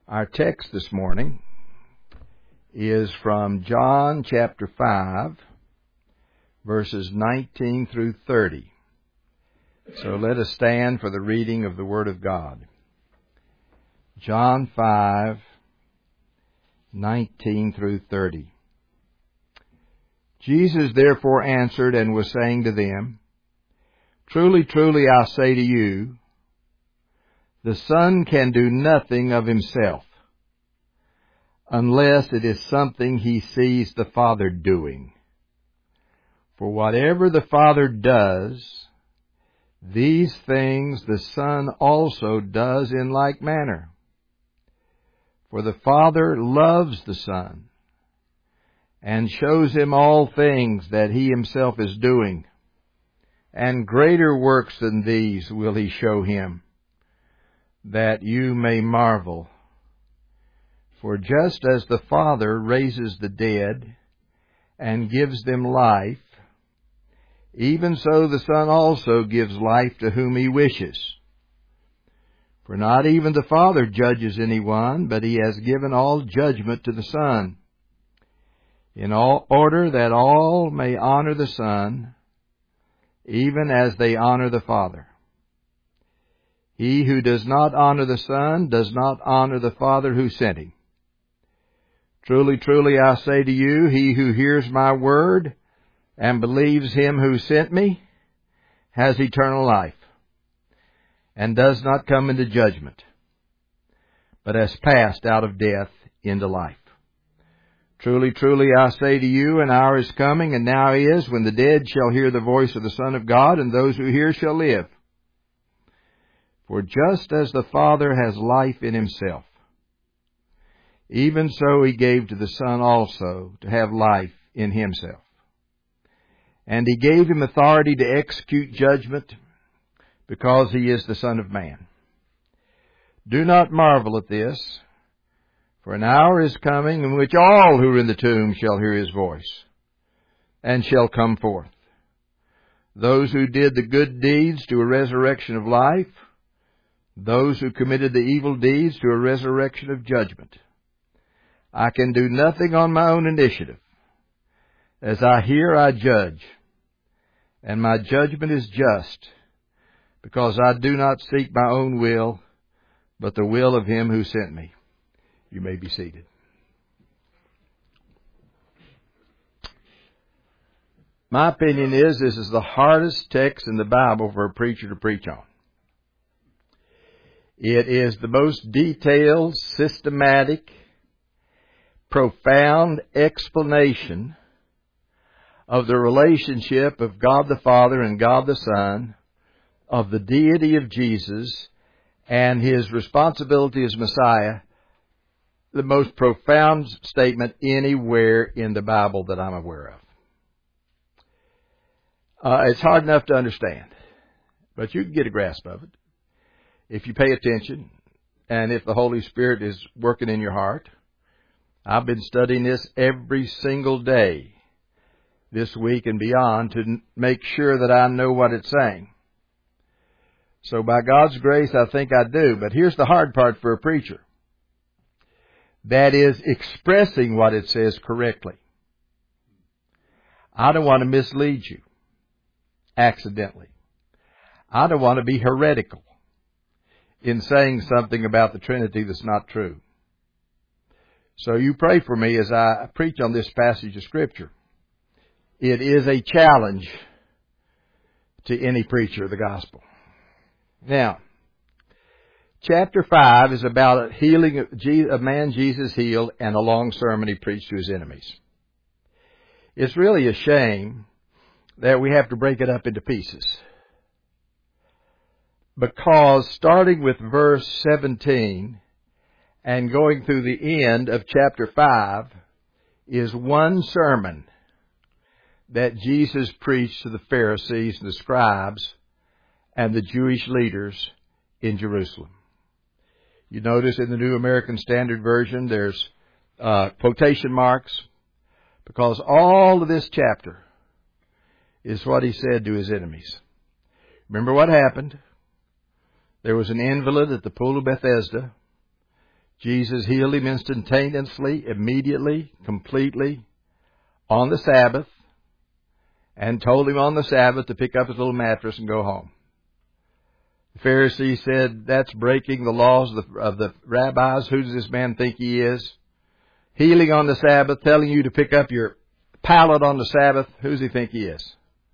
Our text this morning is from John chapter 5, verses 19 through 30. So let us stand for the reading of the Word of God. John 5, 19 through 30. Jesus therefore answered and was saying to them, Truly, truly, I say to you, the Son can do nothing of himself, unless it is something he sees the Father doing. For whatever the Father does, these things the Son also does in like manner. For the Father loves the Son, and shows him all things that he himself is doing, and greater works than these will he show him, that you may marvel. For just as the Father raises the dead and gives them life, even so the Son also gives life to whom he wishes. For not even the Father judges anyone, but he has given all judgment to the Son, in all order that all may honor the Son, even as they honor the Father. He who does not honor the Son does not honor the Father who sent him. Truly, truly, I say to you, he who hears my word and believes him who sent me has eternal life, and does not come into judgment, but has passed out of death into life. Truly, truly, I say to you, an hour is coming, and now is, when the dead shall hear the voice of the Son of God, and those who hear shall live. For just as the Father has life in himself, even so he gave to the Son also to have life in himself. And he gave him authority to execute judgment, because he is the Son of Man. Do not marvel at this, for an hour is coming in which all who are in the tomb shall hear his voice, and shall come forth. Those who did the good deeds to a resurrection of life, those who committed the evil deeds to a resurrection of judgment. I can do nothing on my own initiative. As I hear, I judge, and my judgment is just, because I do not seek my own will, but the will of him who sent me. You may be seated. My opinion is this is the hardest text in the Bible for a preacher to preach on. It is the most detailed, systematic, profound explanation of the relationship of God the Father and God the Son, of the deity of Jesus and his responsibility as Messiah, the most profound statement anywhere in the Bible that I'm aware of. It's hard enough to understand, but you can get a grasp of it if you pay attention and if the Holy Spirit is working in your heart. I've been studying this every single day this week and beyond to make sure that I know what it's saying. So by God's grace, I think I do. But here's the hard part for a preacher. That is expressing what it says correctly. I don't want to mislead you accidentally. I don't want to be heretical in saying something about the Trinity that's not true. So you pray for me as I preach on this passage of Scripture. It is a challenge to any preacher of the gospel. Now, chapter 5 is about a healing of man Jesus healed and a long sermon he preached to his enemies. It's really a shame that we have to break it up into pieces, because starting with verse 17 and going through the end of chapter 5 is one sermon that Jesus preached to the Pharisees and the scribes and the Jewish leaders in Jerusalem. You notice in the New American Standard Version there's quotation marks, because all of this chapter is what he said to his enemies. Remember what happened? There was an invalid at the pool of Bethesda. Jesus healed him instantaneously, immediately, completely, on the Sabbath, and told him on the Sabbath to pick up his little mattress and go home. The Pharisees said, that's breaking the laws of the rabbis. Who does this man think he is? Healing on the Sabbath, telling you to pick up your pallet on the Sabbath. Who does he think he is?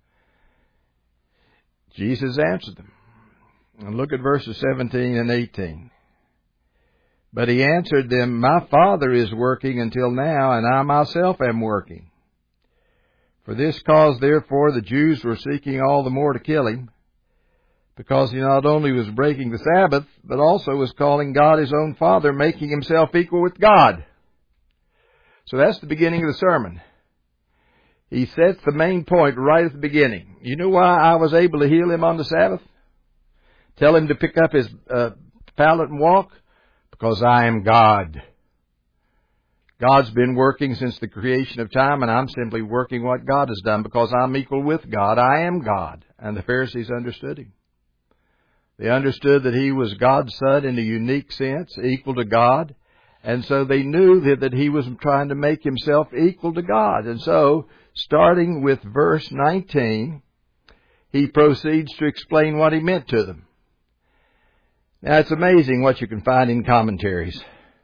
Jesus answered them. And look at verses 17 and 18. But he answered them, my Father is working until now, and I myself am working. For this cause, therefore, the Jews were seeking all the more to kill him, because he not only was breaking the Sabbath, but also was calling God his own Father, making himself equal with God. So that's the beginning of the sermon. He sets the main point right at the beginning. You know why I was able to heal him on the Sabbath? Tell him to pick up his pallet and walk? Because I am God. God's been working since the creation of time, and I'm simply working what God has done because I'm equal with God. I am God. And the Pharisees understood him. They understood that he was God's Son in a unique sense, equal to God. And so they knew that he was trying to make himself equal to God. And so, starting with verse 19, he proceeds to explain what he meant to them. Now, it's amazing what you can find in commentaries.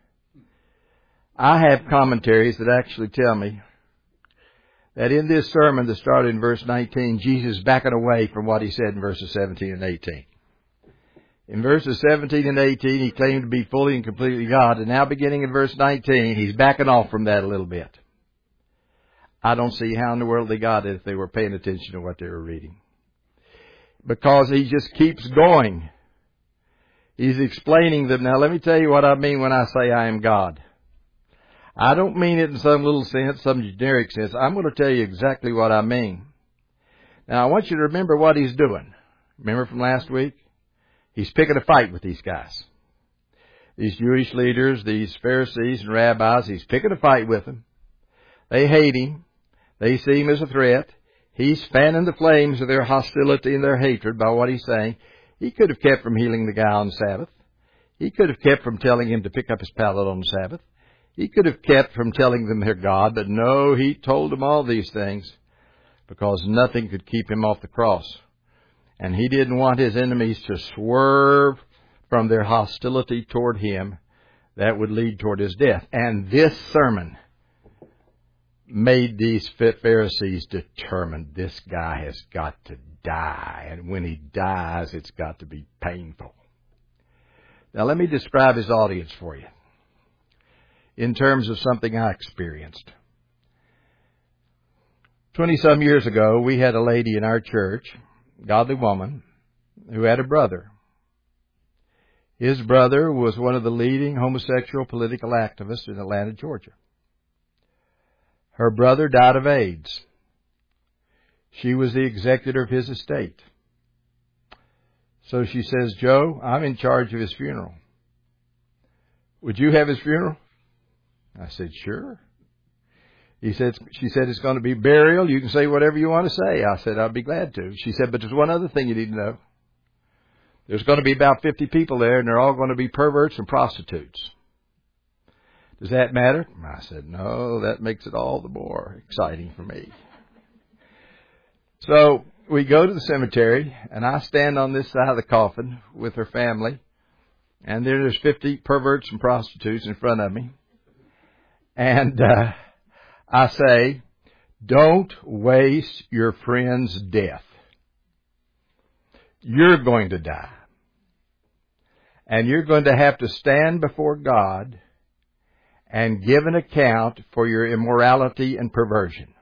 I have commentaries that actually tell me that in this sermon that started in verse 19, Jesus is backing away from what he said in verses 17 and 18. In verses 17 and 18, he claimed to be fully and completely God. And now beginning in verse 19, he's backing off from that a little bit. I don't see how in the world they got it if they were paying attention to what they were reading. Because he just keeps going. He's explaining them. Now let me tell you what I mean when I say I am God. I don't mean it in some little sense, some generic sense. I'm going to tell you exactly what I mean. Now I want you to remember what he's doing. Remember from last week? He's picking a fight with these guys. These Jewish leaders, these Pharisees and rabbis, he's picking a fight with them. They hate him. They see him as a threat. He's fanning the flames of their hostility and their hatred by what he's saying. He could have kept from healing the guy on the Sabbath. He could have kept from telling him to pick up his pallet on the Sabbath. He could have kept from telling them they're God, but no, he told them all these things because nothing could keep him off the cross. And he didn't want his enemies to swerve from their hostility toward him. That would lead toward his death. And this sermon made these Pharisees determined this guy has got to die. And when he dies, it's got to be painful. Now let me describe his audience for you in terms of something I experienced. 20-some years ago, we had a lady in our church, godly woman, who had a brother. His brother was one of the leading homosexual political activists in Atlanta, Georgia. Her brother died of AIDS. She was the executor of his estate. So she says, Joe, I'm in charge of his funeral. Would you have his funeral? I said, sure. She said, it's going to be burial. You can say whatever you want to say. I said, I'd be glad to. She said, but there's one other thing you need to know. There's going to be about 50 people there, and they're all going to be perverts and prostitutes. Does that matter? I said, no, that makes it all the more exciting for me. So we go to the cemetery, and I stand on this side of the coffin with her family, and there's 50 perverts and prostitutes in front of me. And I say, don't waste your friend's death. You're going to die. And you're going to have to stand before God and give an account for your immorality and perversion.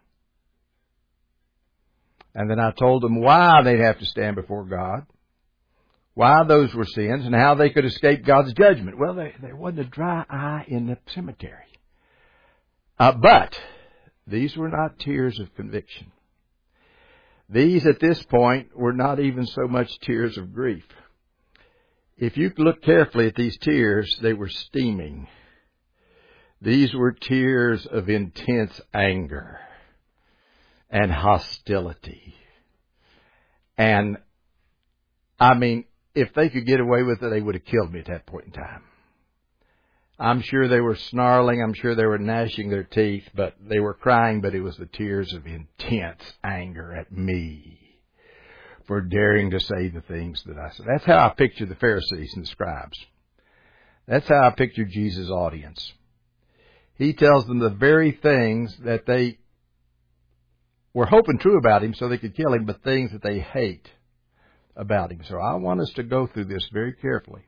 And then I told them why they'd have to stand before God, why those were sins, and how they could escape God's judgment. Well, there wasn't a dry eye in the cemetery. But these were not tears of conviction. These, at this point, were not even so much tears of grief. If you look carefully at these tears, they were steaming. These were tears of intense anger and hostility. And, I mean, if they could get away with it, they would have killed me at that point in time. I'm sure they were snarling. I'm sure they were gnashing their teeth, but they were crying, but it was the tears of intense anger at me for daring to say the things that I said. That's how I picture the Pharisees and the scribes. That's how I picture Jesus' audience. He tells them the very things that they were hoping true about him so they could kill him, but things that they hate about him. So I want us to go through this very carefully.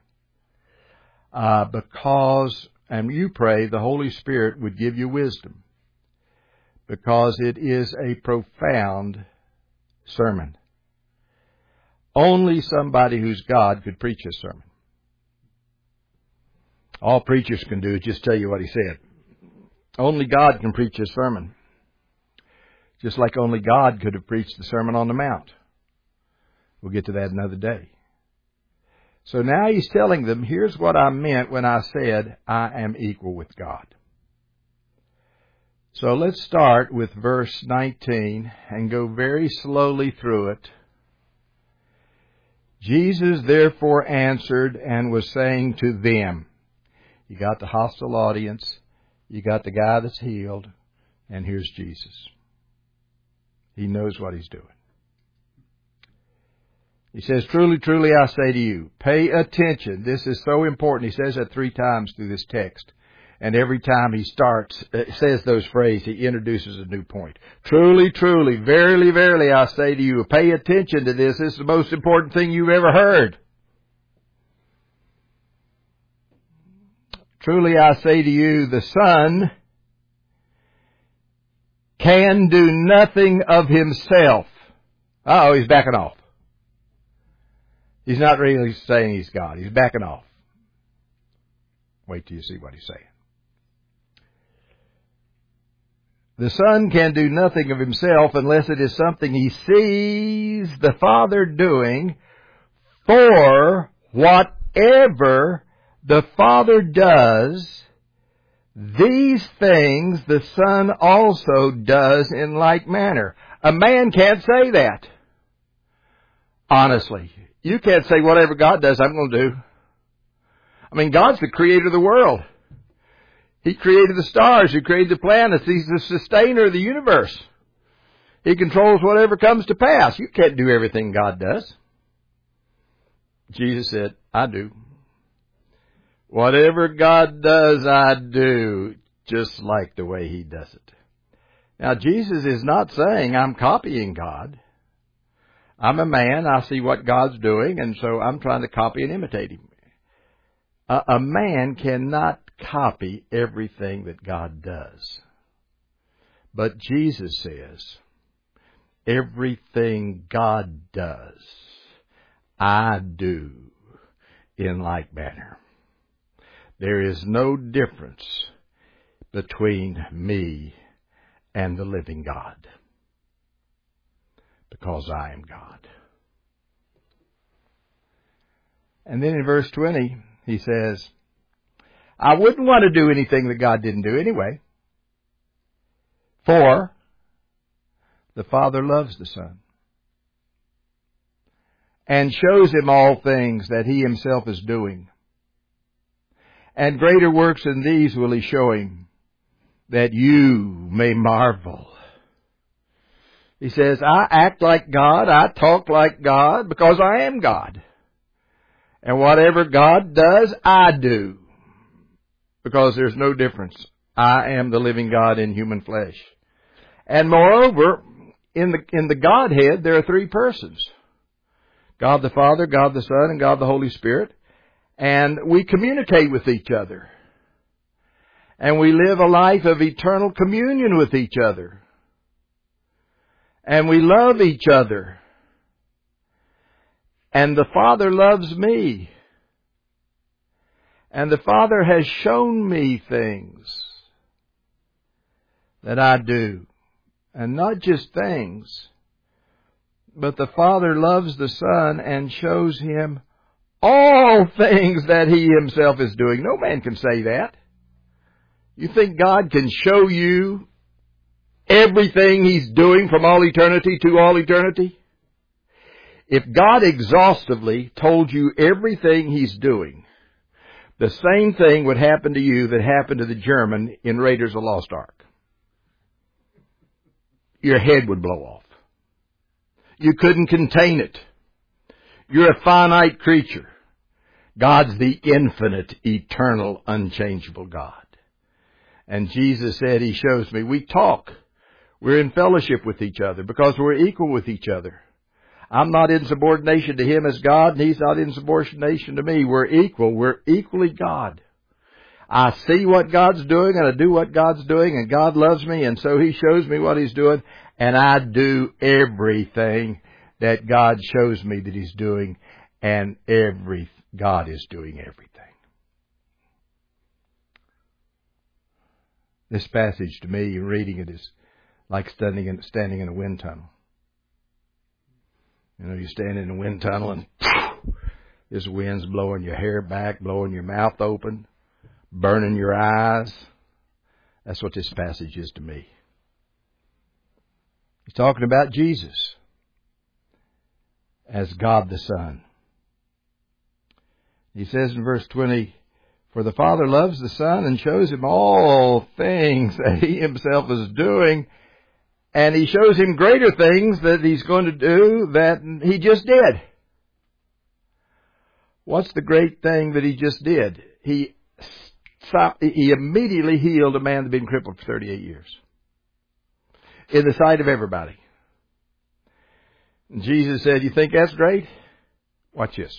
Because, and you pray, the Holy Spirit would give you wisdom. Because it is a profound sermon. Only somebody who's God could preach this sermon. All preachers can do is just tell you what he said. Only God can preach this sermon. Just like only God could have preached the Sermon on the Mount. We'll get to that another day. So now he's telling them, here's what I meant when I said, I am equal with God. So let's start with verse 19 and go very slowly through it. Jesus therefore answered and was saying to them, you got the hostile audience, you got the guy that's healed, and here's Jesus. He knows what he's doing. He says, truly, truly, I say to you, pay attention. This is so important. He says that 3 times through this text. And every time he says those phrases, he introduces a new point. Truly, truly, verily, verily, I say to you, pay attention to this. This is the most important thing you've ever heard. Truly, I say to you, the Son can do nothing of himself. Uh-oh, he's backing off. He's not really saying he's God. He's backing off. Wait till you see what he's saying. The Son can do nothing of himself unless it is something he sees the Father doing, for whatever the Father does, these things the Son also does in like manner. A man can't say that. Honestly. You can't say whatever God does, I'm going to do. I mean, God's the creator of the world. He created the stars. He created the planets. He's the sustainer of the universe. He controls whatever comes to pass. You can't do everything God does. Jesus said, I do. Whatever God does, I do, just like the way He does it. Now, Jesus is not saying I'm copying God. I'm a man, I see what God's doing, and so I'm trying to copy and imitate Him. A man cannot copy everything that God does. But Jesus says, everything God does, I do in like manner. There is no difference between me and the living God, because I am God. And then in verse 20, he says, I wouldn't want to do anything that God didn't do anyway, for the Father loves the Son and shows Him all things that He Himself is doing. And greater works than these will He show Him, that you may marvel. He says, I act like God, I talk like God, because I am God. And whatever God does, I do. Because there's no difference. I am the living God in human flesh. And moreover, in the Godhead, there are 3 persons. God the Father, God the Son, and God the Holy Spirit. And we communicate with each other. And we live a life of eternal communion with each other. And we love each other. And the Father loves me. And the Father has shown me things that I do. And not just things, but the Father loves the Son and shows Him all things that He Himself is doing. No man can say that. You think God can show you everything He's doing from all eternity to all eternity? If God exhaustively told you everything He's doing, the same thing would happen to you that happened to the German in Raiders of the Lost Ark. Your head would blow off. You couldn't contain it. You're a finite creature. God's the infinite, eternal, unchangeable God. And Jesus said, He shows me. We talk. We're in fellowship with each other because we're equal with each other. I'm not in subordination to Him as God, and He's not in subordination to me. We're equal. We're equally God. I see what God's doing, and I do what God's doing, and God loves me, and so He shows me what He's doing, and I do everything that God shows me that He's doing, and God is doing everything. This passage, to me, reading it is like standing in a wind tunnel. You know, you stand in a wind tunnel and this wind's blowing your hair back, blowing your mouth open, burning your eyes. That's what this passage is to me. He's talking about Jesus as God the Son. He says in verse 20, "For the Father loves the Son and shows Him all things that He Himself is doing, and He shows Him greater things that He's going to do that He just did." What's the great thing that He just did? He immediately healed a man that had been crippled for 38 years. In the sight of everybody. And Jesus said, "You think that's great? Watch this.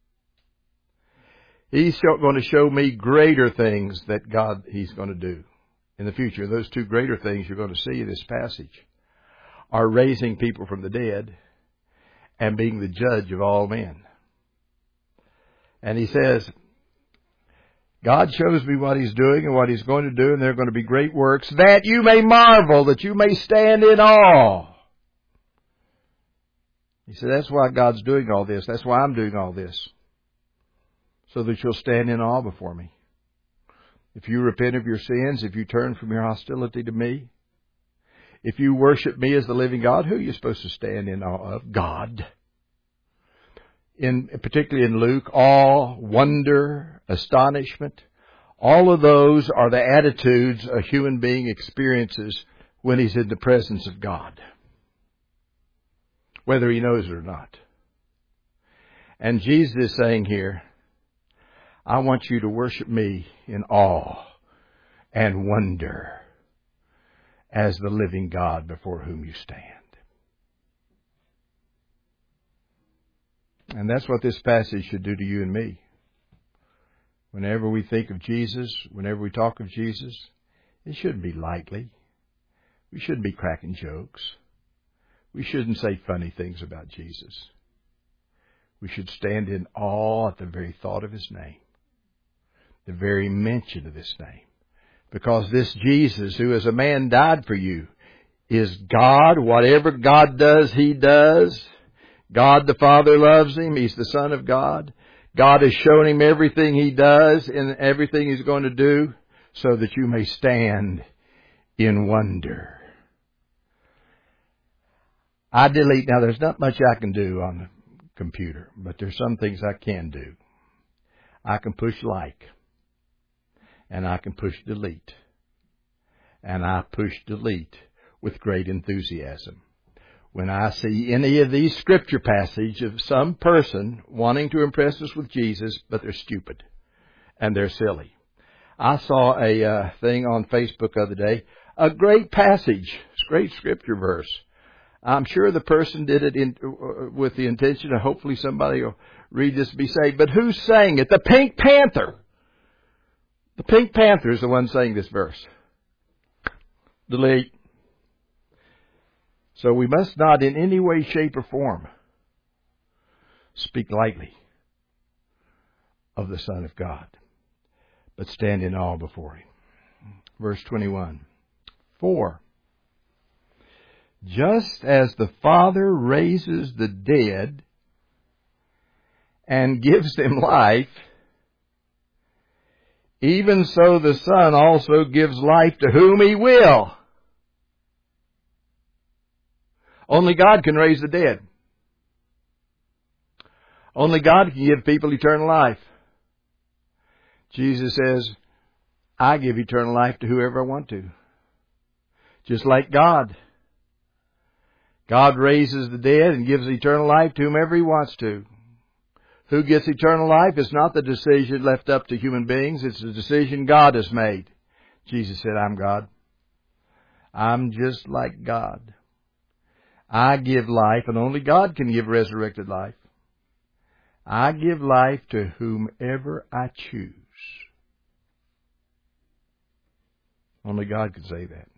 He's going to show me greater things that He's going to do in the future." Those two greater things you're going to see in this passage are raising people from the dead and being the judge of all men. And He says, God shows me what He's doing and what He's going to do, and there are going to be great works that you may marvel, that you may stand in awe. He said, that's why God's doing all this. That's why I'm doing all this. So that you'll stand in awe before me. If you repent of your sins, if you turn from your hostility to me, if you worship me as the living God, who are you supposed to stand in awe of? God. Particularly in Luke, awe, wonder, astonishment, all of those are the attitudes a human being experiences when he's in the presence of God, whether he knows it or not. And Jesus is saying here, I want you to worship me in awe and wonder as the living God before whom you stand. And that's what this passage should do to you and me. Whenever we think of Jesus, whenever we talk of Jesus, it shouldn't be lightly. We shouldn't be cracking jokes. We shouldn't say funny things about Jesus. We should stand in awe at the very thought of His name, the very mention of His name. Because this Jesus, who as a man died for you, is God. Whatever God does, He does. God the Father loves Him. He's the Son of God. God has shown Him everything He does and everything He's going to do so that you may stand in wonder. Now there's not much I can do on the computer, but there's some things I can do. I can push like, and I can push delete, and I push delete with great enthusiasm. When I see any of these scripture passages of some person wanting to impress us with Jesus, but they're stupid and they're silly. I saw a thing on Facebook the other day, a great passage, great scripture verse. I'm sure the person did it with the intention of hopefully somebody will read this and be saved. But who sang it? The Pink Panther. The Pink Panther is the one saying this verse. Delete. So we must not in any way, shape, or form speak lightly of the Son of God, but stand in awe before Him. Verse 21. For just as the Father raises the dead and gives them life, even so the Son also gives life to whom He will. Only God can raise the dead. Only God can give people eternal life. Jesus says, I give eternal life to whoever I want to. Just like God. God raises the dead and gives eternal life to whomever He wants to. Who gets eternal life? It's not the decision left up to human beings. It's the decision God has made. Jesus said, I'm God. I'm just like God. I give life, and only God can give resurrected life. I give life to whomever I choose. Only God could say that.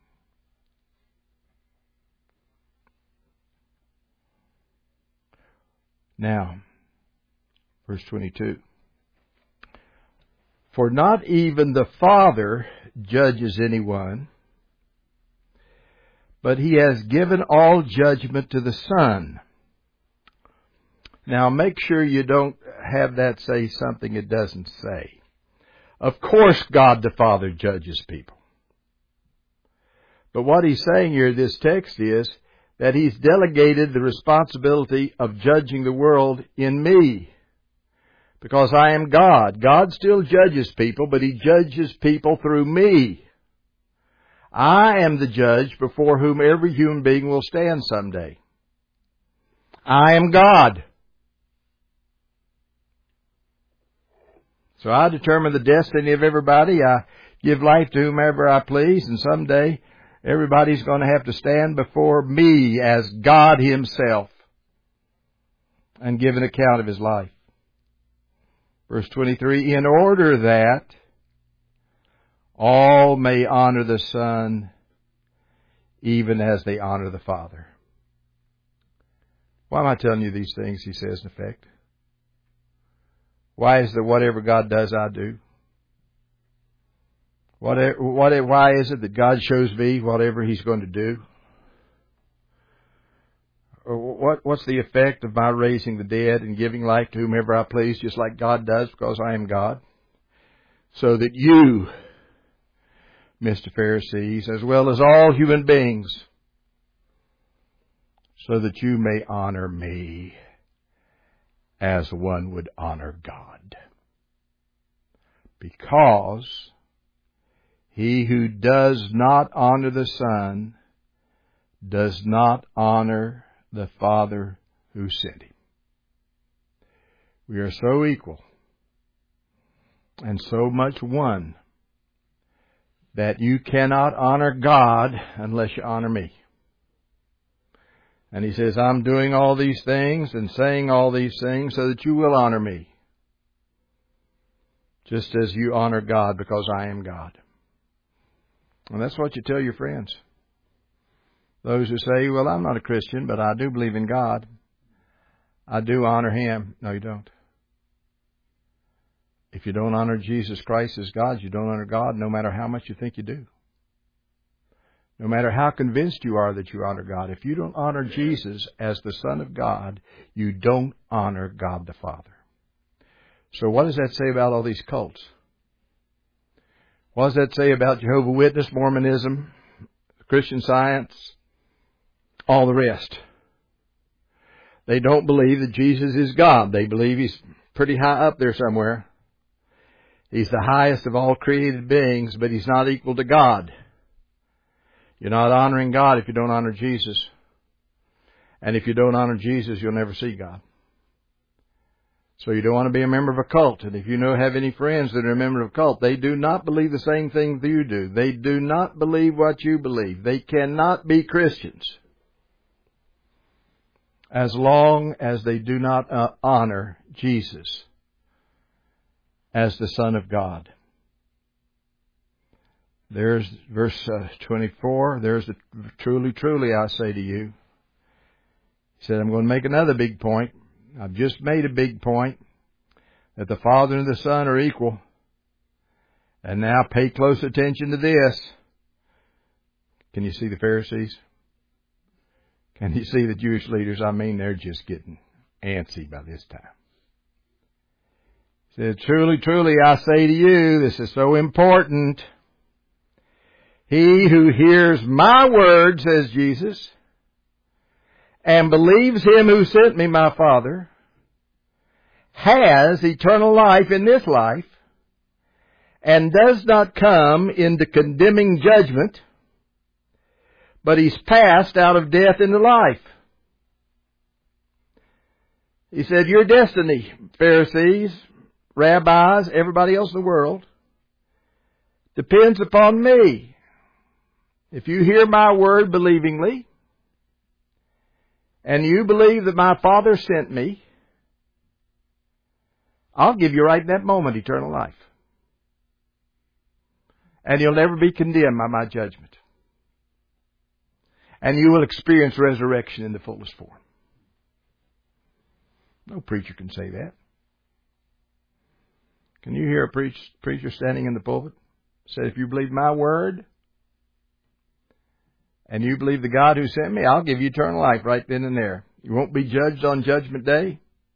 Now, verse 22. For not even the Father judges anyone, but He has given all judgment to the Son. Now make sure you don't have that say something it doesn't say. Of course God the Father judges people. But what He's saying here in this text is that He's delegated the responsibility of judging the world in me. Because I am God. God still judges people, but He judges people through me. I am the judge before whom every human being will stand someday. I am God. So I determine the destiny of everybody. I give life to whomever I please, and someday everybody's going to have to stand before me as God Himself and give an account of His life. Verse 23, in order that all may honor the Son even as they honor the Father. Why am I telling you these things, he says in effect? Why is that whatever God does, I do? Why is it that God shows me whatever He's going to do? What's the effect of my raising the dead and giving life to whomever I please, just like God does, because I am God? So that you, Mr. Pharisees, as well as all human beings, so that you may honor me as one would honor God. Because he who does not honor the Son does not honor the Father who sent Him. We are so equal and so much one that you cannot honor God unless you honor me. And he says, I'm doing all these things and saying all these things so that you will honor me, just as you honor God, because I am God. And that's what you tell your friends. Those who say, well, I'm not a Christian, but I do believe in God. I do honor Him. No, you don't. If you don't honor Jesus Christ as God, you don't honor God, no matter how much you think you do. No matter how convinced you are that you honor God. If you don't honor Jesus as the Son of God, you don't honor God the Father. So what does that say about all these cults? What does that say about Jehovah's Witness, Mormonism, Christian Science, all the rest? They don't believe that Jesus is God. They believe He's pretty high up there somewhere. He's the highest of all created beings, but He's not equal to God. You're not honoring God if you don't honor Jesus. And if you don't honor Jesus, you'll never see God. So you don't want to be a member of a cult. And if you have any friends that are a member of a cult, they do not believe the same thing that you do. They do not believe what you believe. They cannot be Christians as long as they do not honor Jesus as the Son of God. There's verse 24. There's the truly, truly I say to you. He said, I'm going to make another big point. I've just made a big point that the Father and the Son are equal. And now pay close attention to this. Can you see the Pharisees? Can you see the Jewish leaders? I mean, they're just getting antsy by this time. He said, truly, truly, I say to you, this is so important. He who hears my word, says Jesus, and believes Him who sent me, my Father, has eternal life in this life, and does not come into condemning judgment, but he's passed out of death into life. He said, your destiny, Pharisees, rabbis, everybody else in the world, depends upon me. If you hear my word believingly, and you believe that my Father sent me, I'll give you right in that moment eternal life. And you'll never be condemned by my judgment. And you will experience resurrection in the fullest form. No preacher can say that. Can you hear a preacher standing in the pulpit say, if you believe my word, and you believe the God who sent me, I'll give you eternal life right then and there. You won't be judged on Judgment Day.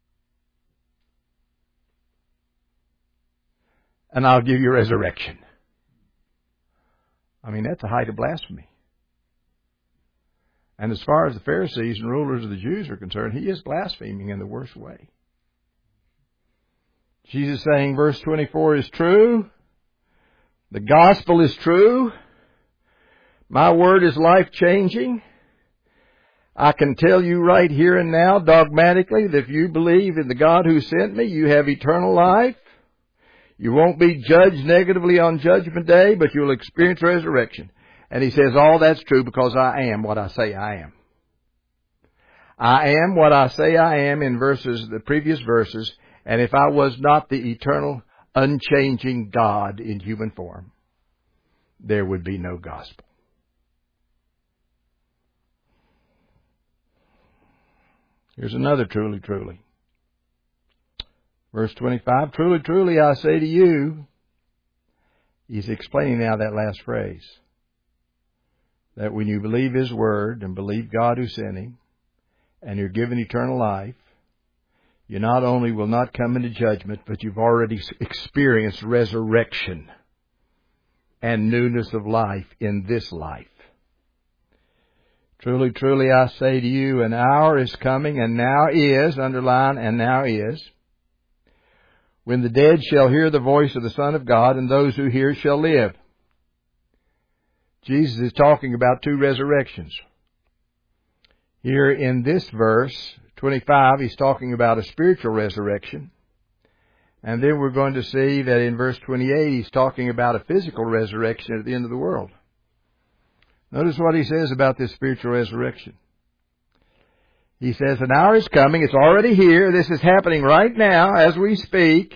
And I'll give you resurrection. I mean, that's the height of blasphemy. And as far as the Pharisees and rulers of the Jews are concerned, he is blaspheming in the worst way. Jesus saying, verse 24 is true. The gospel is true. My word is life-changing. I can tell you right here and now, dogmatically, that if you believe in the God who sent me, you have eternal life. You won't be judged negatively on Judgment Day, but you'll experience resurrection. And he says, all that's true because I am what I say I am. I am what I say I am in the previous verses. And if I was not the eternal, unchanging God in human form, there would be no gospel. Here's another truly, truly. Verse 25, truly, truly, I say to you. He's explaining now that last phrase. That when you believe His Word and believe God who sent Him, and you're given eternal life, you not only will not come into judgment, but you've already experienced resurrection and newness of life in this life. Truly, truly, I say to you, an hour is coming, and now is, underline, and now is, when the dead shall hear the voice of the Son of God, and those who hear shall live. Jesus is talking about two resurrections. Here in this verse, 25, he's talking about a spiritual resurrection. And then we're going to see that in verse 28, he's talking about a physical resurrection at the end of the world. Notice what he says about this spiritual resurrection. He says, an hour is coming, it's already here, this is happening right now as we speak.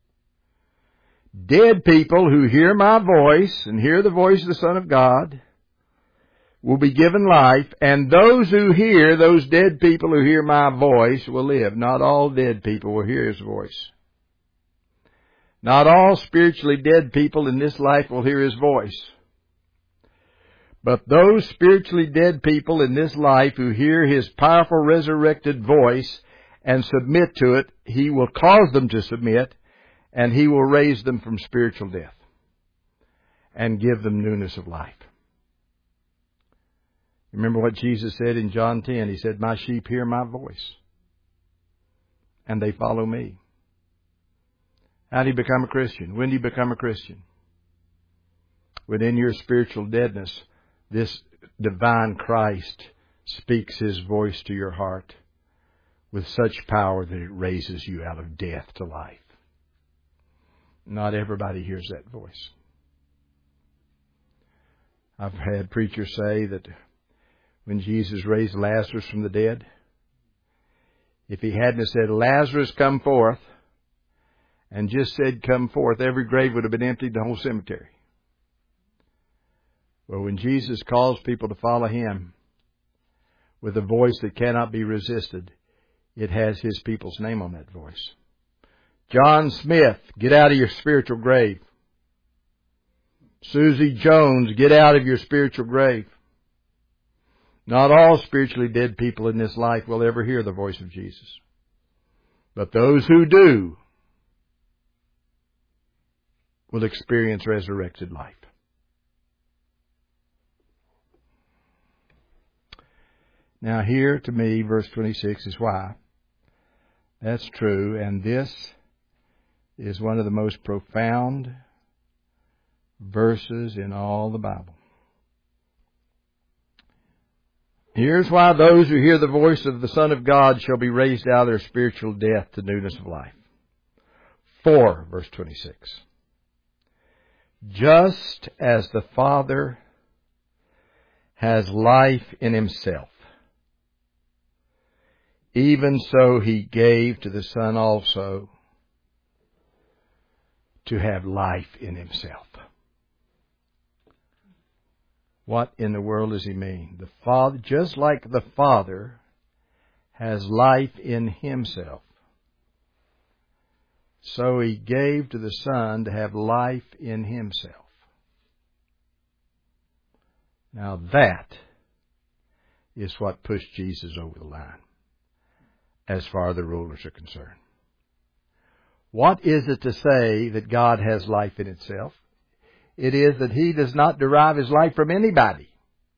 Dead people who hear my voice and hear the voice of the Son of God will be given life, and those who hear, those dead people who hear my voice will live. Not all dead people will hear His voice. Not all spiritually dead people in this life will hear His voice. But those spiritually dead people in this life who hear His powerful resurrected voice and submit to it, He will cause them to submit, and He will raise them from spiritual death and give them newness of life. Remember what Jesus said in John 10. He said, my sheep hear my voice, and they follow me. How do you become a Christian? When do you become a Christian? Within your spiritual deadness, this divine Christ speaks His voice to your heart with such power that it raises you out of death to life. Not everybody hears that voice. I've had preachers say that when Jesus raised Lazarus from the dead, if He hadn't said, Lazarus, come forth, and just said, come forth, every grave would have been emptied, the whole cemetery. Well, when Jesus calls people to follow Him with a voice that cannot be resisted, it has His people's name on that voice. John Smith, get out of your spiritual grave. Susie Jones, get out of your spiritual grave. Not all spiritually dead people in this life will ever hear the voice of Jesus. But those who do will experience resurrected life. Now here, to me, verse 26 is why that's true, and this is one of the most profound verses in all the Bible. Here's why those who hear the voice of the Son of God shall be raised out of their spiritual death to newness of life. 4, verse 26. Just as the Father has life in Himself, even so He gave to the Son also to have life in Himself. What in the world does He mean? The Father, just like the Father has life in Himself, so He gave to the Son to have life in Himself. Now that is what pushed Jesus over the line, as far as the rulers are concerned. What is it to say that God has life in itself? It is that He does not derive His life from anybody.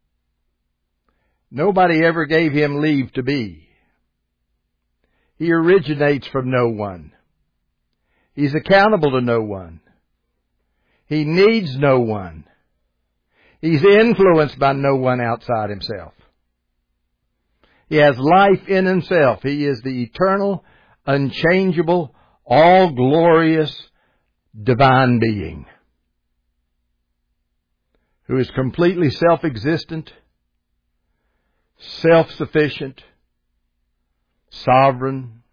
Nobody ever gave Him leave to be. He originates from no one. He's accountable to no one. He needs no one. He's influenced by no one outside Himself. He has life in Himself. He is the eternal, unchangeable, all-glorious, divine being who is completely self-existent, self-sufficient, sovereign.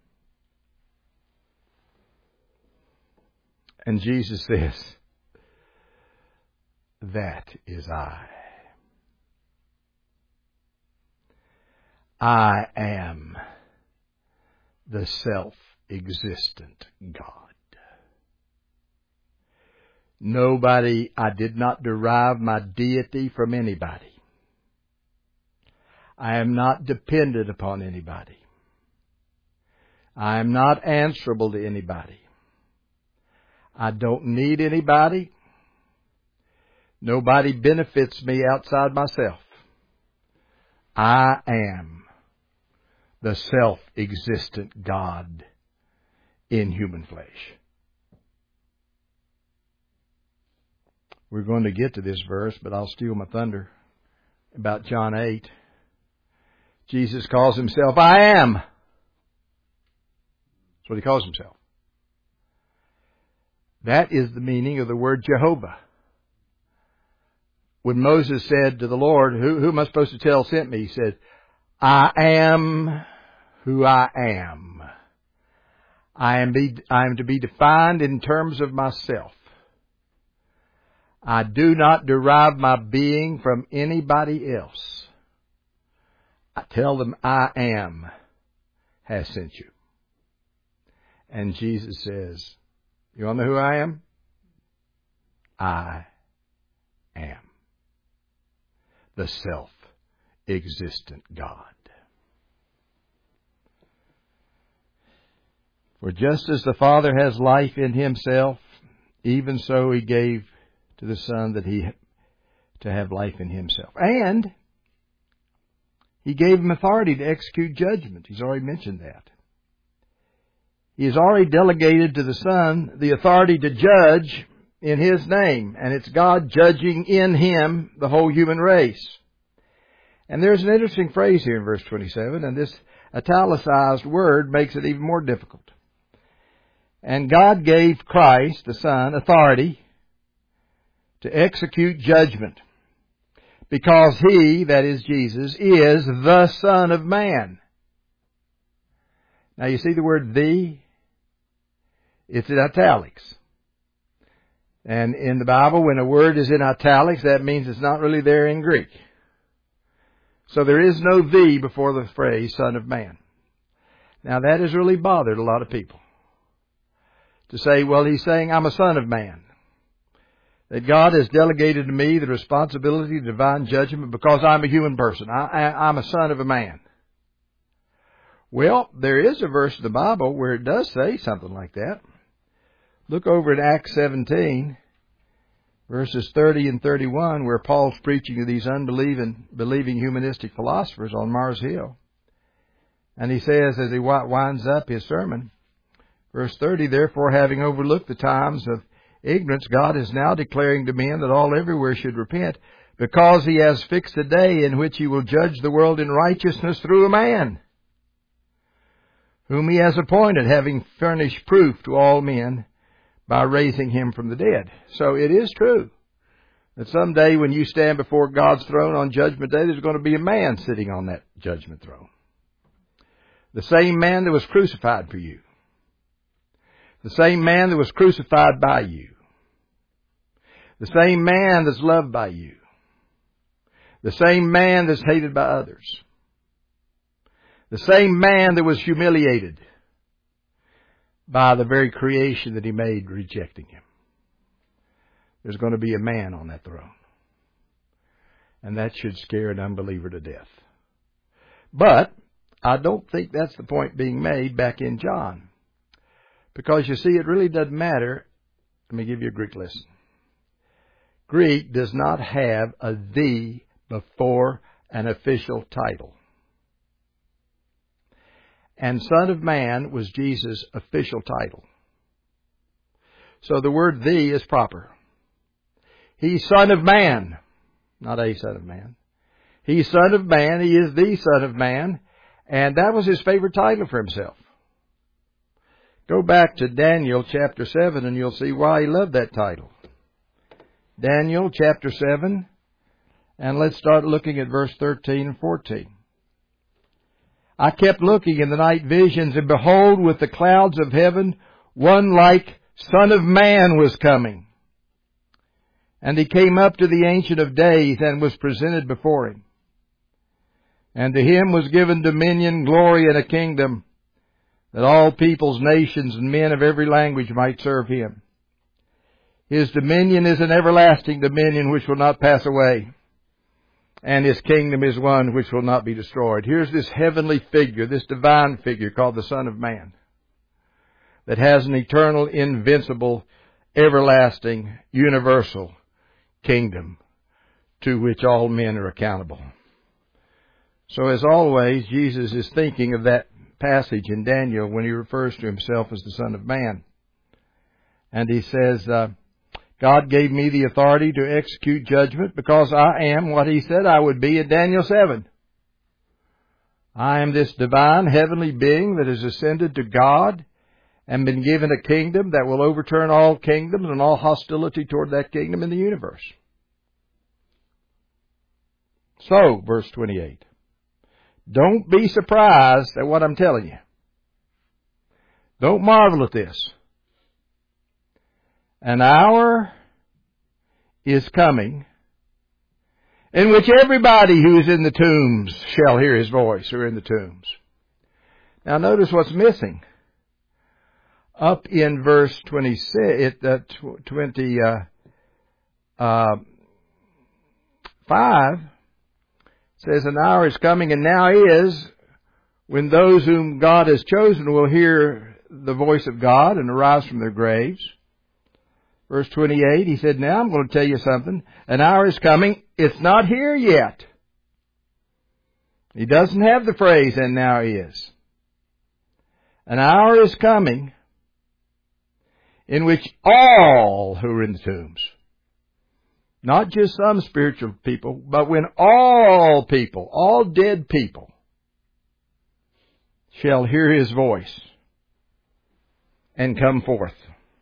And Jesus says, that is I. I am the self-existent God. I did not derive my deity from anybody. I am not dependent upon anybody. I am not answerable to anybody. I don't need anybody. Nobody benefits me outside myself. I am the self-existent God in human flesh. We're going to get to this verse, but I'll steal my thunder. About John 8. Jesus calls Himself, I am. That's what He calls Himself. That is the meaning of the word Jehovah. When Moses said to the Lord, who am I supposed to tell sent me? He said, I am who I am. I am to be defined in terms of myself. I do not derive my being from anybody else. I tell them I am has sent you. And Jesus says, you want to know who I am? I am the self-existent God. For just as the Father has life in Himself, even so He gave to the Son to have life in Himself. And He gave Him authority to execute judgment. He's already mentioned that. He has already delegated to the Son the authority to judge in His name. And it's God judging in Him the whole human race. And there's an interesting phrase here in verse 27, and this italicized word makes it even more difficult. And God gave Christ, the Son, authority to execute judgment, because He, that is Jesus, is the Son of Man. Now you see the word "the"? It's in italics. And in the Bible, when a word is in italics, that means it's not really there in Greek. So there is no "the" before the phrase Son of Man. Now that has really bothered a lot of people. To say, well, He's saying I'm a Son of Man. That God has delegated to me the responsibility of divine judgment because I'm a human person. I'm a son of a man. Well, there is a verse in the Bible where it does say something like that. Look over at Acts 17, verses 30 and 31, where Paul's preaching to these believing humanistic philosophers on Mars Hill. And he says, as he winds up his sermon, verse 30, therefore, having overlooked the times of ignorance, God is now declaring to men that all everywhere should repent, because He has fixed a day in which He will judge the world in righteousness through a man, whom He has appointed, having furnished proof to all men by raising Him from the dead. So it is true that someday when you stand before God's throne on Judgment Day, there's going to be a man sitting on that judgment throne. The same man that was crucified for you. The same man that was crucified by you. The same man that's loved by you. The same man that's hated by others. The same man that was humiliated by the very creation that He made, rejecting Him. There's going to be a man on that throne. And that should scare an unbeliever to death. But I don't think that's the point being made back in John. Because you see, it really doesn't matter. Let me give you a Greek lesson. Greek does not have a "the" before an official title. And Son of Man was Jesus' official title. So the word "the" is proper. He's Son of Man, not a Son of Man. He's Son of Man. He is the Son of Man. And that was His favorite title for Himself. Go back to Daniel chapter 7 and you'll see why He loved that title. Daniel chapter 7. And let's start looking at verse 13 and 14. I kept looking in the night visions, and behold, with the clouds of heaven, one like Son of Man was coming. And He came up to the Ancient of Days and was presented before Him. And to Him was given dominion, glory, and a kingdom, that all peoples, nations, and men of every language might serve Him. His dominion is an everlasting dominion which will not pass away, and His kingdom is one which will not be destroyed. Here's this heavenly figure, this divine figure called the Son of Man, that has an eternal, invincible, everlasting, universal kingdom to which all men are accountable. So as always, Jesus is thinking of that passage in Daniel when He refers to Himself as the Son of Man. And He says, God gave me the authority to execute judgment because I am what He said I would be in Daniel 7. I am this divine heavenly being that has ascended to God and been given a kingdom that will overturn all kingdoms and all hostility toward that kingdom in the universe. So, verse 28. Don't be surprised at what I'm telling you. Don't marvel at this. An hour is coming in which everybody who is in the tombs shall hear His voice, who are in the tombs. Now notice what's missing. Up in verse 25, says, an hour is coming, and now is, when those whom God has chosen will hear the voice of God and arise from their graves. Verse 28, He said, now I'm going to tell you something. An hour is coming. It's not here yet. He doesn't have the phrase, and now is. An hour is coming in which all who are in the tombs, not just some spiritual people, but when all people, all dead people, shall hear His voice and come forth.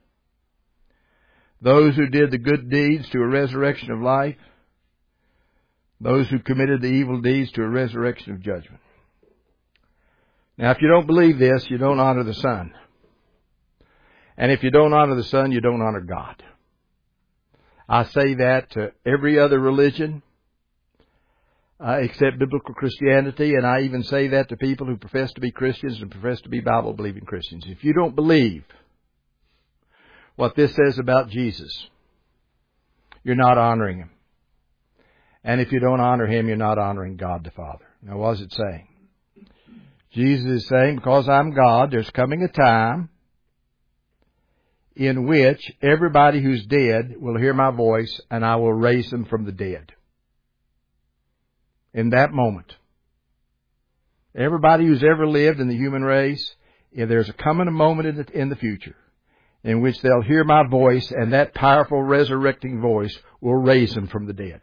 Those who did the good deeds to a resurrection of life. Those who committed the evil deeds to a resurrection of judgment. Now, if you don't believe this, you don't honor the Son. And if you don't honor the Son, you don't honor God. I say that to every other religion except biblical Christianity, and I even say that to people who profess to be Christians and profess to be Bible-believing Christians. If you don't believe what this says about Jesus, you're not honoring Him. And if you don't honor Him, you're not honoring God the Father. Now, what is it saying? Jesus is saying, because I'm God, there's coming a time in which everybody who's dead will hear my voice, and I will raise them from the dead. In that moment, everybody who's ever lived in the human race, there's coming a moment in the future in which they'll hear my voice, and that powerful resurrecting voice will raise them from the dead.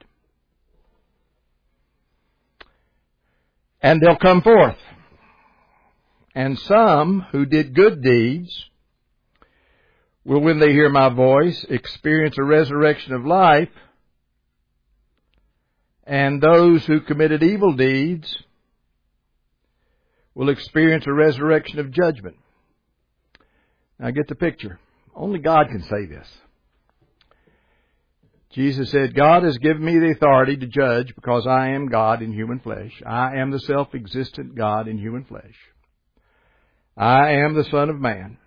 And they'll come forth. And some who did good deeds will, when they hear my voice, experience a resurrection of life. And those who committed evil deeds will experience a resurrection of judgment. Now get the picture. Only God can say this. Jesus said, God has given me the authority to judge because I am God in human flesh. I am the self-existent God in human flesh. I am the Son of Man.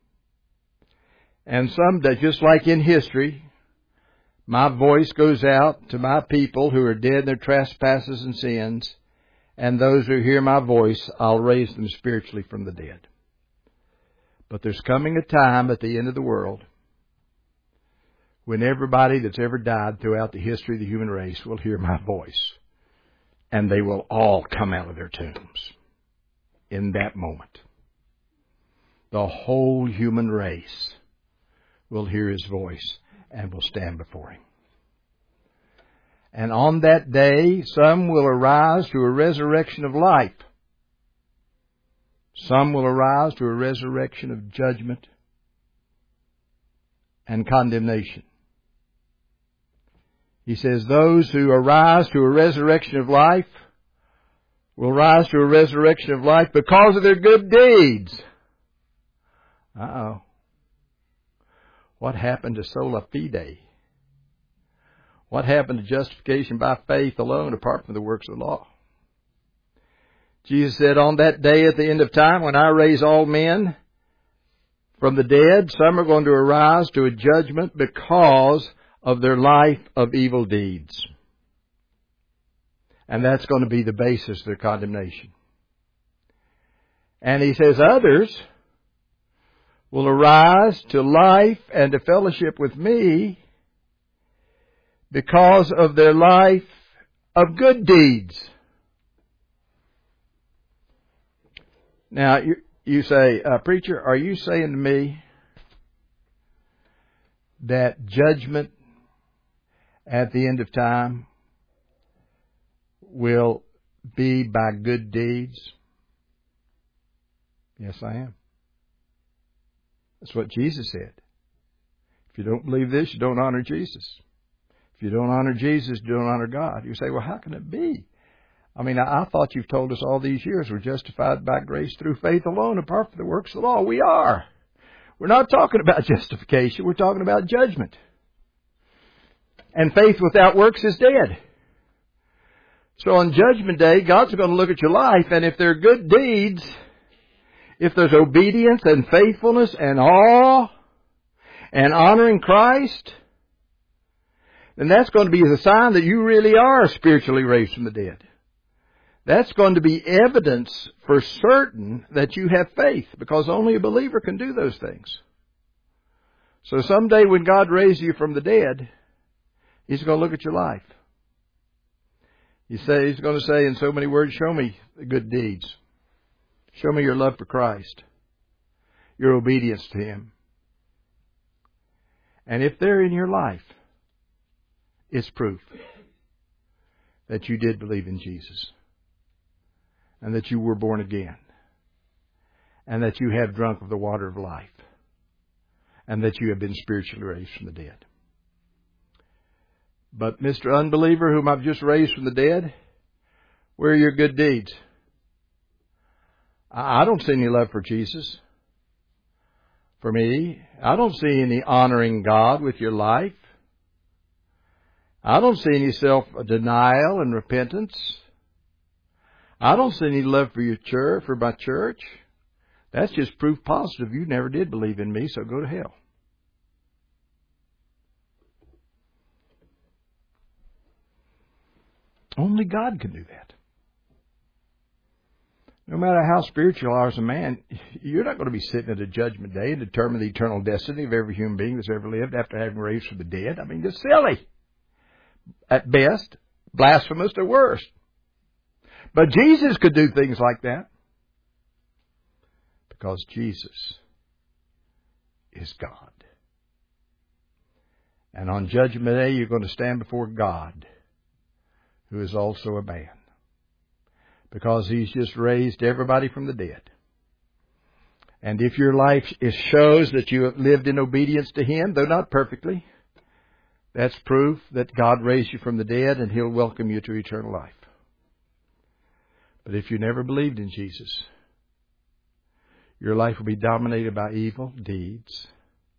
And someday, just like in history, my voice goes out to my people who are dead in their trespasses and sins, and those who hear my voice, I'll raise them spiritually from the dead. But there's coming a time at the end of the world when everybody that's ever died throughout the history of the human race will hear my voice, and they will all come out of their tombs in that moment. The whole human race will hear His voice and will stand before Him. And on that day, some will arise to a resurrection of life. Some will arise to a resurrection of judgment and condemnation. He says those who arise to a resurrection of life will rise to a resurrection of life because of their good deeds. Uh-oh. What happened to sola fide? What happened to justification by faith alone apart from the works of the law? Jesus said, on that day at the end of time, when I raise all men from the dead, some are going to arise to a judgment because of their life of evil deeds. And that's going to be the basis of their condemnation. And He says others will arise to life and to fellowship with Me because of their life of good deeds. Now, you say, preacher, are you saying to me that judgment at the end of time will be by good deeds? Yes, I am. That's what Jesus said. If you don't believe this, you don't honor Jesus. If you don't honor Jesus, you don't honor God. You say, well, how can it be? I mean, I thought you've told us all these years we're justified by grace through faith alone, apart from the works of the law. We are. We're not talking about justification. We're talking about judgment. And faith without works is dead. So on Judgment Day, God's going to look at your life, and if there are good deeds, if there's obedience and faithfulness and awe and honoring Christ, then that's going to be the sign that you really are spiritually raised from the dead. That's going to be evidence for certain that you have faith, because only a believer can do those things. So someday when God raises you from the dead, He's going to look at your life. He's going to say in so many words, show me the good deeds. Show me your love for Christ, your obedience to Him. And if they're in your life, it's proof that you did believe in Jesus, and that you were born again, and that you have drunk of the water of life, and that you have been spiritually raised from the dead. But Mr. Unbeliever, whom I've just raised from the dead, where are your good deeds? I don't see any love for Jesus. For me, I don't see any honoring God with your life. I don't see any self-denial and repentance. I don't see any love for your church, for my church. That's just proof positive you never did believe in Me, so go to hell. Only God can do that. No matter how spiritual you are as a man, you're not going to be sitting at a judgment day and determine the eternal destiny of every human being that's ever lived after having raised from the dead. I mean, it's silly. At best, blasphemous at worst. But Jesus could do things like that, because Jesus is God. And on Judgment Day, you're going to stand before God, who is also a man, because He's just raised everybody from the dead. And if your life shows that you have lived in obedience to Him, though not perfectly, that's proof that God raised you from the dead and He'll welcome you to eternal life. But if you never believed in Jesus, your life will be dominated by evil deeds,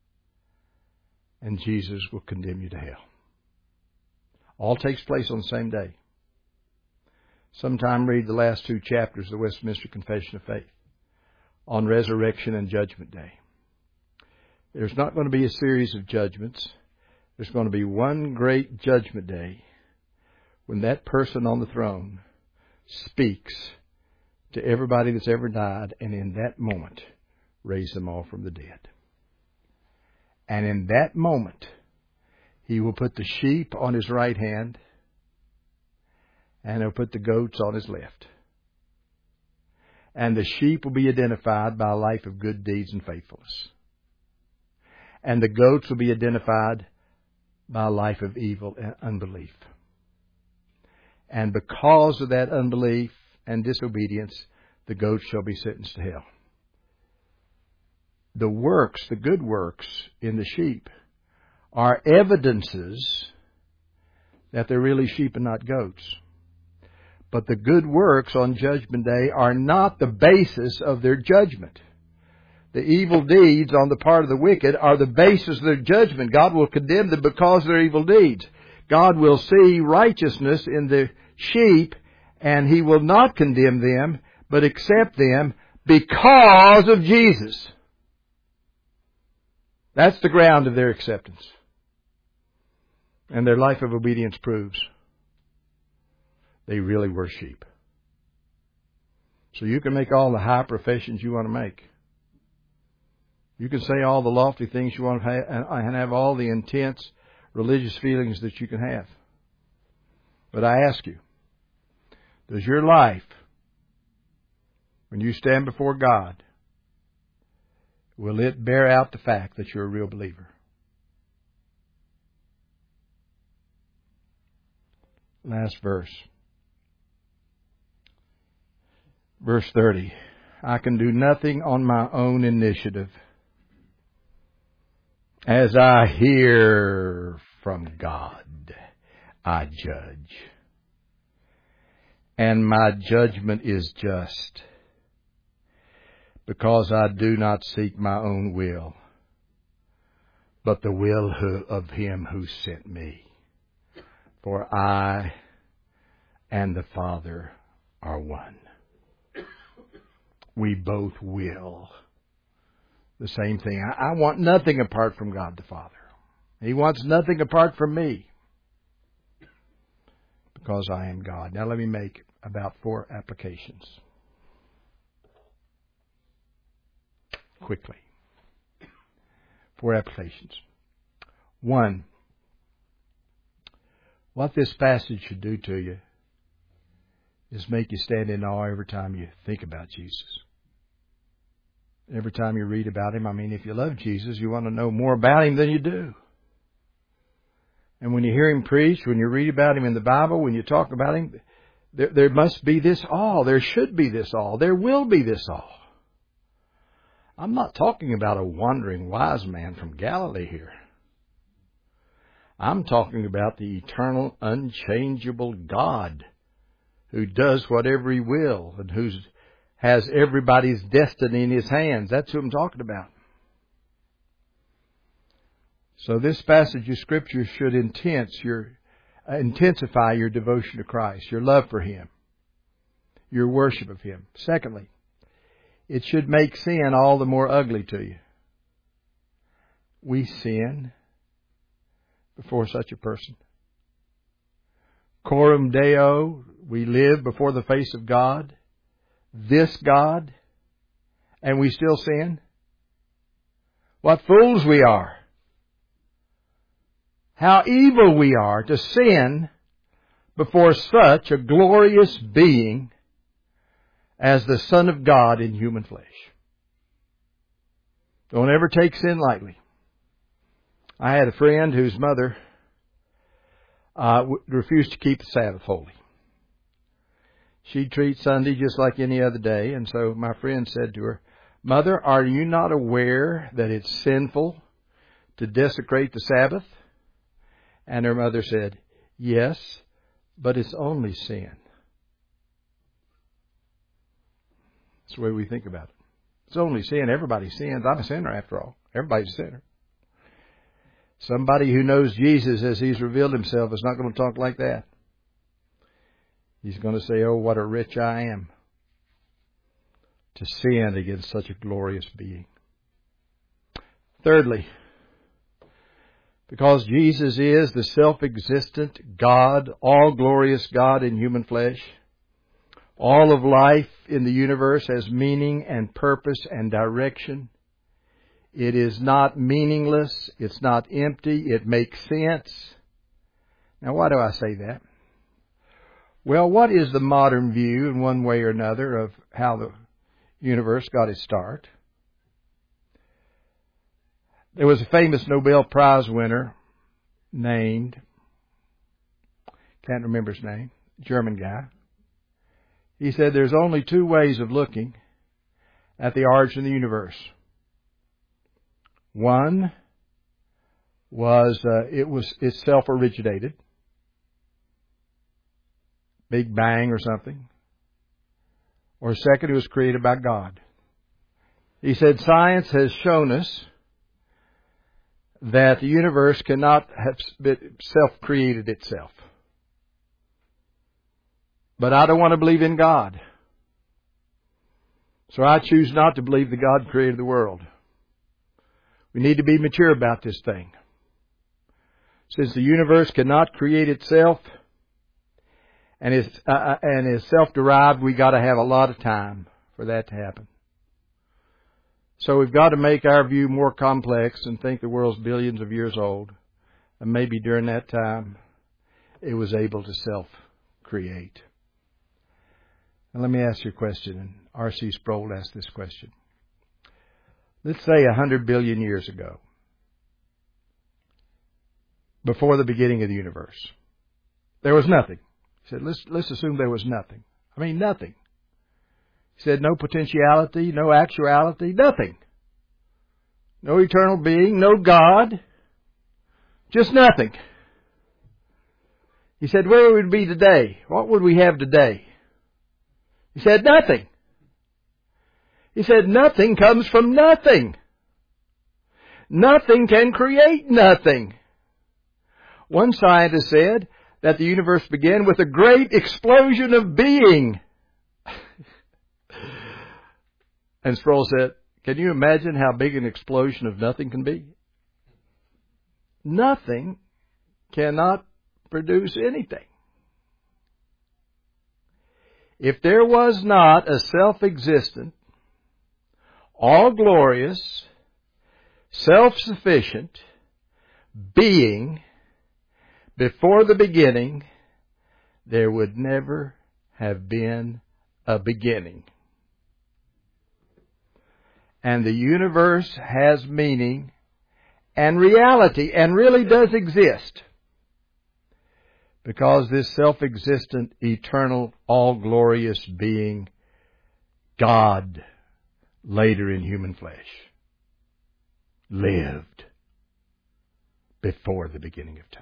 and Jesus will condemn you to hell. All takes place on the same day. Sometime read the last 2 chapters of the Westminster Confession of Faith on resurrection and judgment day. There's not going to be a series of judgments. There's going to be one great judgment day when that person on the throne speaks to everybody that's ever died, and in that moment raise them all from the dead. And in that moment, He will put the sheep on His right hand, and He'll put the goats on His left. And the sheep will be identified by a life of good deeds and faithfulness. And the goats will be identified by a life of evil and unbelief. And because of that unbelief and disobedience, the goats shall be sentenced to hell. The works, the good works in the sheep, are evidences that they're really sheep and not goats. But the good works on Judgment Day are not the basis of their judgment. The evil deeds on the part of the wicked are the basis of their judgment. God will condemn them because of their evil deeds. God will see righteousness in the sheep, and He will not condemn them, but accept them because of Jesus. That's the ground of their acceptance. And their life of obedience proves they really were sheep. So you can make all the high professions you want to make. You can say all the lofty things you want to have, and have all the intense religious feelings that you can have. But I ask you, does your life, when you stand before God, will it bear out the fact that you're a real believer? Last verse. Verse 30. I can do nothing on my own initiative. As I hear from God, I judge. And my judgment is just, because I do not seek my own will, but the will of Him who sent me. For I and the Father are one. We both will the same thing. I want nothing apart from God the Father. He wants nothing apart from me, because I am God. Now let me make about 4 applications. Quickly. 4 applications. 1, what this passage should do to you is make you stand in awe every time you think about Jesus. Every time you read about Him. I mean, if you love Jesus, you want to know more about Him than you do. And when you hear Him preach, when you read about Him in the Bible, when you talk about Him, there must be this awe. There should be this awe. There will be this awe. I'm not talking about a wandering wise man from Galilee here. I'm talking about the eternal, unchangeable God who does whatever He will and who has everybody's destiny in His hands. That's who I'm talking about. So this passage of Scripture should intensify your devotion to Christ, your love for Him, your worship of Him. Secondly, it should make sin all the more ugly to you. We sin before such a person. Coram Deo, we live before the face of God, this God, and we still sin. What fools we are. How evil we are to sin before such a glorious being as the Son of God in human flesh. Don't ever take sin lightly. I had a friend whose mother refused to keep the Sabbath holy. She'd treat Sunday just like any other day, and so my friend said to her, "Mother, are you not aware that it's sinful to desecrate the Sabbath?" And her mother said, "Yes, but it's only sin." That's the way we think about it. It's only sin. Everybody sins. I'm a sinner after all. Everybody's a sinner. Somebody who knows Jesus as He's revealed Himself is not going to talk like that. He's going to say, "Oh, what a wretch I am to sin against such a glorious being." Thirdly, because Jesus is the self-existent God, all-glorious God in human flesh, all of life in the universe has meaning and purpose and direction. It is not meaningless. It's not empty. It makes sense. Now, why do I say that? Well, what is the modern view, in one way or another, of how the universe got its start? There was a famous Nobel Prize winner named, can't remember his name, German guy. He said there's only two ways of looking at the origin of the universe. One was it's self-originated, Big Bang or something. Or second, it was created by God. He said science has shown us that the universe cannot have self-created itself. But I don't want to believe in God. So I choose not to believe that God created the world. We need to be mature about this thing. Since the universe cannot create itself and is self-derived, we got to have a lot of time for that to happen. So we've got to make our view more complex and think the world's billions of years old. And maybe during that time, it was able to self-create. Now let me ask you a question. And R.C. Sproul asked this question. Let's say 100 billion years ago, before the beginning of the universe, there was nothing. He said, let's assume there was nothing. I mean, nothing. He said, no potentiality, no actuality, nothing. No eternal being, no God, just nothing. He said, where would we be today? What would we have today? He said, nothing. He said, nothing comes from nothing. Nothing can create nothing. One scientist said that the universe began with a great explosion of being. And Sproul said, can you imagine how big an explosion of nothing can be? Nothing cannot produce anything. If there was not a self-existent, all-glorious, self-sufficient being before the beginning, there would never have been a beginning. And the universe has meaning and reality and really does exist because this self-existent, eternal, all-glorious being, God, later in human flesh, lived before the beginning of time.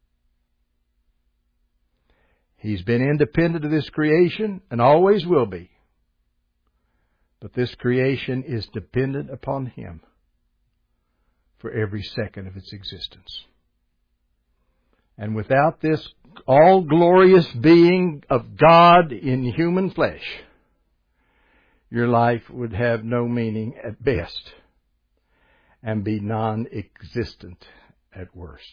He's been independent of this creation and always will be. But this creation is dependent upon Him for every second of its existence. And without this all-glorious being of God in human flesh, your life would have no meaning at best and be non-existent at worst.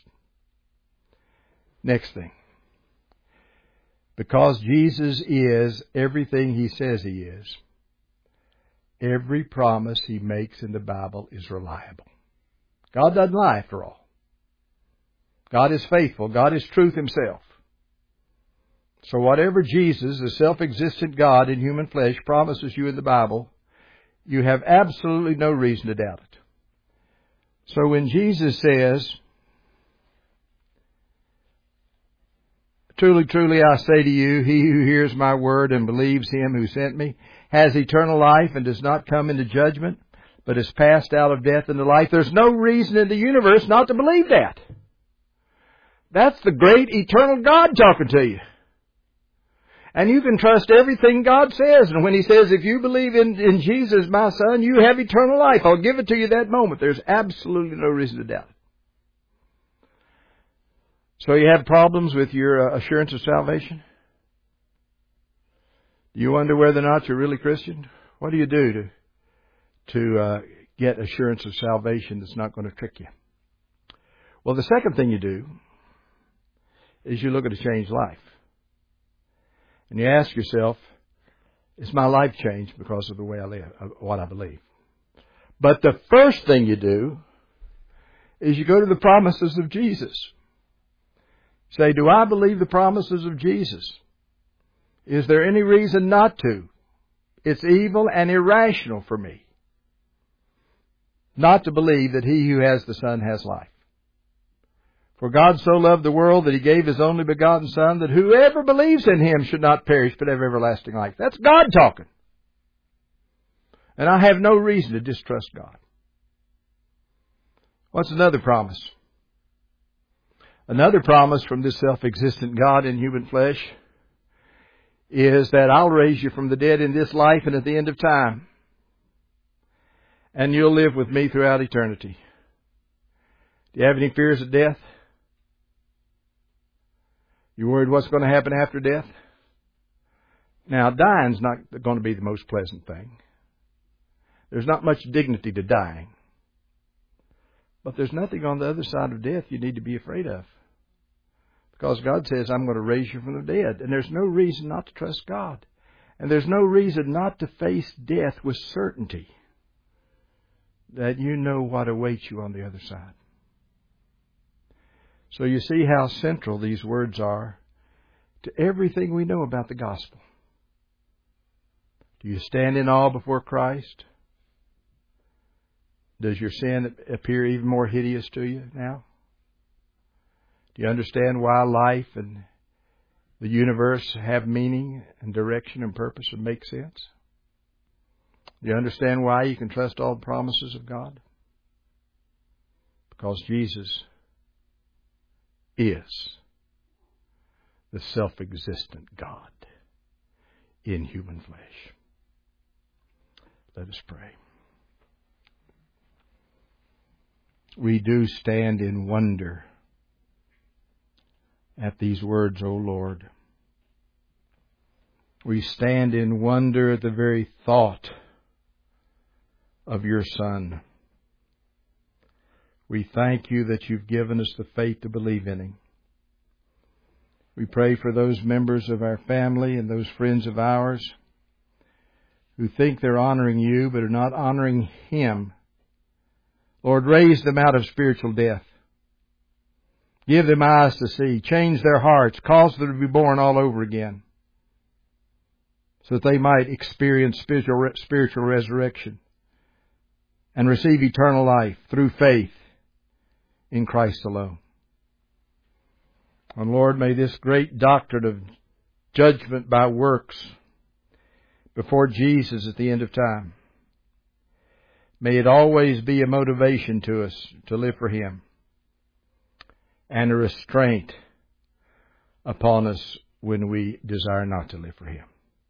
Next thing. Because Jesus is everything He says He is, every promise He makes in the Bible is reliable. God doesn't lie after all. God is faithful. God is truth Himself. So whatever Jesus, the self-existent God in human flesh, promises you in the Bible, you have absolutely no reason to doubt it. So when Jesus says, "Truly, truly, I say to you, he who hears my word and believes him who sent me has eternal life and does not come into judgment, but is passed out of death into life," there's no reason in the universe not to believe that. That's the great eternal God talking to you. And you can trust everything God says. And when He says, if you believe in Jesus, my Son, you have eternal life, I'll give it to you that moment. There's absolutely no reason to doubt it. So you have problems with your assurance of salvation? Do you wonder whether or not you're really Christian? What do you do to get assurance of salvation that's not going to trick you? Well, the second thing you do is you look at a changed life. And you ask yourself, is my life changed because of the way I live, what I believe? But the first thing you do is you go to the promises of Jesus. Say, do I believe the promises of Jesus? Is there any reason not to? It's evil and irrational for me not to believe that he who has the Son has life. For God so loved the world that He gave His only begotten Son, that whoever believes in Him should not perish but have everlasting life. That's God talking. And I have no reason to distrust God. What's another promise? Another promise from this self-existent God in human flesh is that I'll raise you from the dead in this life and at the end of time. And you'll live with me throughout eternity. Do you have any fears of death? You worried what's going to happen after death? Now, dying's not going to be the most pleasant thing. There's not much dignity to dying. But there's nothing on the other side of death you need to be afraid of. Because God says, I'm going to raise you from the dead. And there's no reason not to trust God. And there's no reason not to face death with certainty that you know what awaits you on the other side. So you see how central these words are to everything we know about the gospel. Do you stand in awe before Christ? Does your sin appear even more hideous to you now? Do you understand why life and the universe have meaning and direction and purpose and make sense? Do you understand why you can trust all the promises of God? Because Jesus is the self-existent God in human flesh. Let us pray. We do stand in wonder at these words, O Lord. We stand in wonder at the very thought of your Son. We thank you that you've given us the faith to believe in Him. We pray for those members of our family and those friends of ours who think they're honoring you but are not honoring Him. Lord, raise them out of spiritual death. Give them eyes to see. Change their hearts. Cause them to be born all over again, so that they might experience spiritual resurrection and receive eternal life through faith in Christ alone. And Lord, may this great doctrine of judgment by works before Jesus at the end of time, may it always be a motivation to us to live for Him and a restraint upon us when we desire not to live for Him.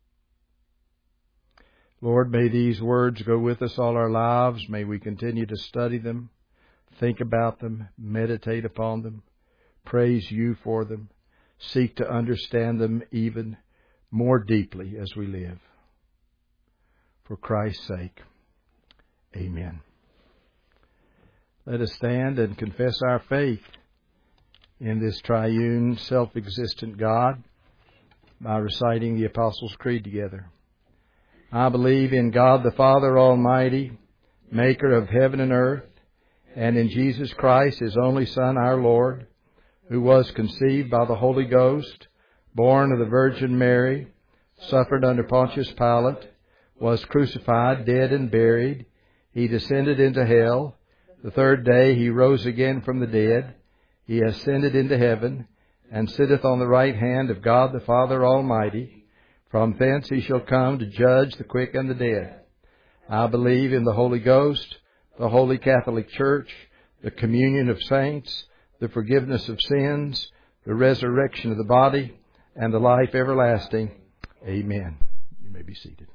Lord, may these words go with us all our lives. May we continue to study them, think about them, meditate upon them, praise you for them, seek to understand them even more deeply as we live. For Christ's sake, amen. Let us stand and confess our faith in this triune, self-existent God by reciting the Apostles' Creed together. I believe in God the Father Almighty, maker of heaven and earth, and in Jesus Christ, His only Son, our Lord, who was conceived by the Holy Ghost, born of the Virgin Mary, suffered under Pontius Pilate, was crucified, dead, and buried. He descended into hell. The third day He rose again from the dead. He ascended into heaven, and sitteth on the right hand of God the Father Almighty. From thence He shall come to judge the quick and the dead. I believe in the Holy Ghost, the Holy Catholic Church, the communion of saints, the forgiveness of sins, the resurrection of the body, and the life everlasting. Amen. You may be seated.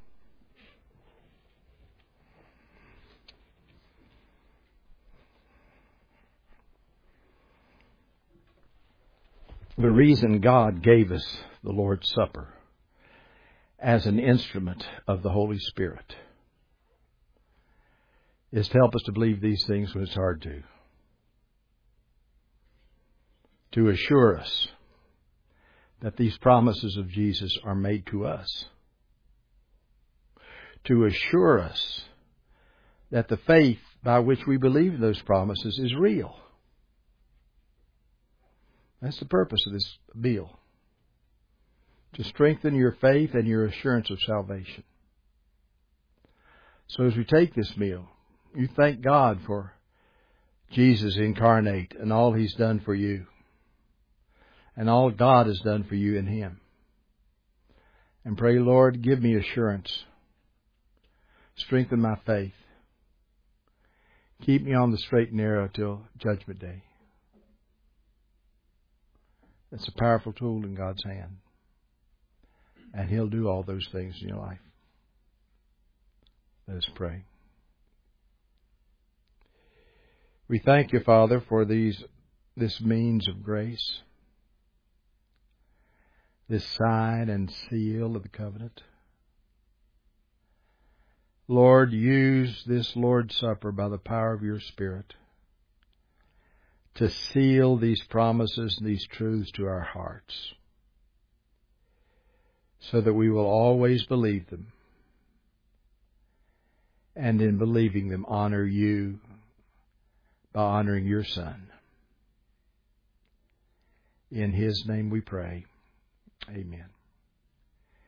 The reason God gave us the Lord's Supper as an instrument of the Holy Spirit is to help us to believe these things when it's hard to assure us that these promises of Jesus are made to us, to assure us that the faith by which we believe those promises is real. That's the purpose of this meal, to strengthen your faith and your assurance of salvation. So as we take this meal, you thank God for Jesus incarnate and all He's done for you, and all God has done for you in Him. And pray, Lord, give me assurance. Strengthen my faith. Keep me on the straight and narrow till Judgment Day. It's a powerful tool in God's hand. And He'll do all those things in your life. Let us pray. We thank you, Father, for this means of grace, this sign and seal of the covenant. Lord, use this Lord's Supper by the power of your Spirit to seal these promises and these truths to our hearts, so that we will always believe them, and in believing them honor you by honoring your Son. In His name we pray. Amen.